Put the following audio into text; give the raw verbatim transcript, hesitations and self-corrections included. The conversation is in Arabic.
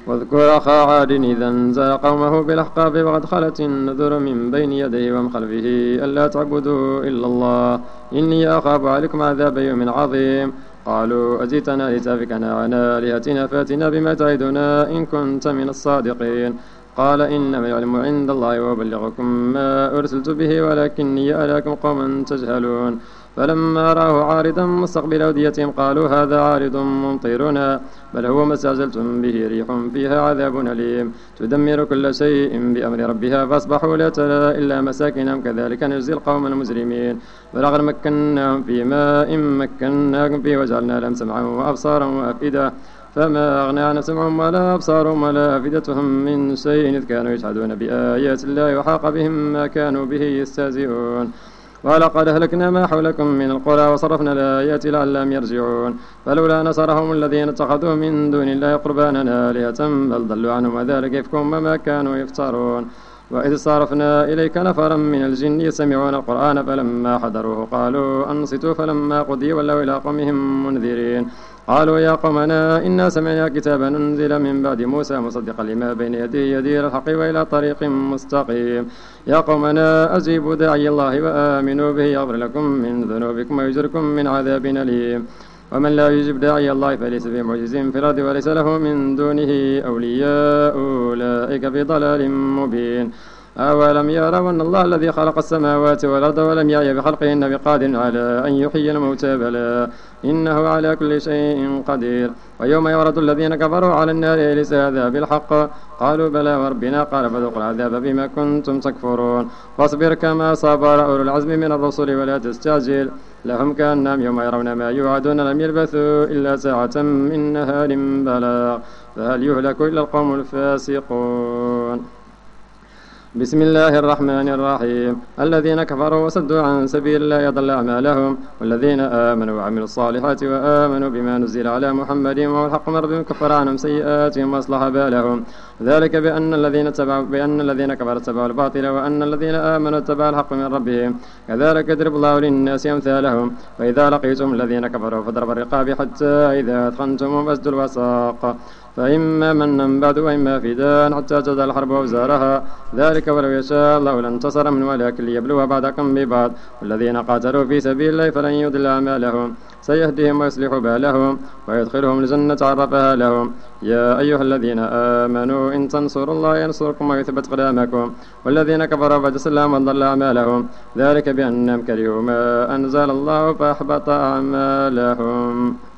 واذكر أخا عاد إذا أنزل قومه بالأحقاف وقد خلت النذر من بين يديه ومن خلفه ألا تعبدوا إلا الله إني أخاف عليكم عذاب يوم عظيم. قالوا أجئتنا لتأفكنا عن آلهتنا فأتنا بما تعدنا إن كنت من الصادقين. قال إنما العلم عند الله وأبلغكم ما أرسلت به ولكني أراكم قوما تجهلون. فلما رأوه عارضا مستقبل أوديتهم قالوا هذا عارض ممطرنا بل هو ما استعجلتم به ريح فيها عذاب أليم تدمر كل شيء بأمر ربها فأصبحوا لا ترى إلا مساكنهم كذلك نجزي القوم المجرمين. ولقد مكناهم في ماء مكناكم فيه وجعلنا لهم سمعا وأبصارا وأفئدة فما أغنى عن سمعهم ولا أبصارهم ولا أفئدتهم من شيء إذ كانوا يجحدون بآيات الله وحاق بهم ما كانوا به يستهزئون. ولقد أهلكنا ما حولكم من القرى وصرفنا الآيات لعلهم يرجعون. فلولا نصرهم الذين اتخذوا من دون الله قربانا آلهة بل ضلوا عنهم وذلك يفكون وما كانوا يفترون. وإذ صرفنا إليك نفرا من الجن يسمعون القرآن فلما حضروه قالوا أنصتوا فلما قضي ولوا إلى قومهم منذرين. قالوا يا قومنا إنا سمعنا كتابا أنزل من بعد موسى مصدقا لما بين يديه يهدي إلى الحق وإلى طريق مستقيم. يا قومنا أجيبوا داعي الله وآمنوا به يغفر لكم من ذنوبكم ويجركم من عذاب أليم. ومن لا يجب داعي الله فليس بمعجز في الأرض وليس له من دونه أولياء أولئك في ضلال مبين. أولم يروا أن الله الذي خلق السماوات والأرض ولم يعي بخلقهن بقادر على أن يحيي الموتى بلى إنه على كل شيء قدير. ويوم يعرض الذين كفروا على النار أليس هذا بالحق قالوا بلى وربنا قال فذوقوا العذاب بما كنتم تكفرون. فاصبر كما صبر أولو العزم من الرسل ولا تستعجل لهم كأنهم يوم يرون ما يوعدون لم يلبثوا إلا ساعة من نهار بلاغ فهل يهلك إلا القوم الفاسقون. بسم الله الرحمن الرحيم. الذين كفروا وصدوا عن سبيل الله يضل أعمالهم والذين آمنوا وعملوا الصالحات وآمنوا بما نزل على محمد وهو الحق من ربهم كفر عنهم سيئاتهم وأصلح بالهم ذلك بأن الذين تبعوا بأن الذين كفروا اتبعوا الباطل وأن الذين آمنوا اتبعوا الحق من ربهم كذلك يضرب الله للناس أمثالهم. فإذا لقيتم الذين كفروا فاضربوا الرقاب حتى إذا أثخنتموهم فاسدوا الوثاق فإما منا بعد وإما فداء حتى تضع الحرب أوزارها ذلك ولو يشاء الله لانتصر من ولكن ليبلو بعضكم ببعض والذين قاتلوا في سبيل الله فلن يضل أعمالهم سيهديهم ويصلح بالهم ويدخلهم الجنة عرفها لهم. يا أيها الذين آمنوا إن تنصروا الله ينصركم ويثبت قدامكم والذين كفروا فجسلهم وضل أعمالهم ذلك بأنهم كرهوا ما أنزل الله فأحبط أعمالهم.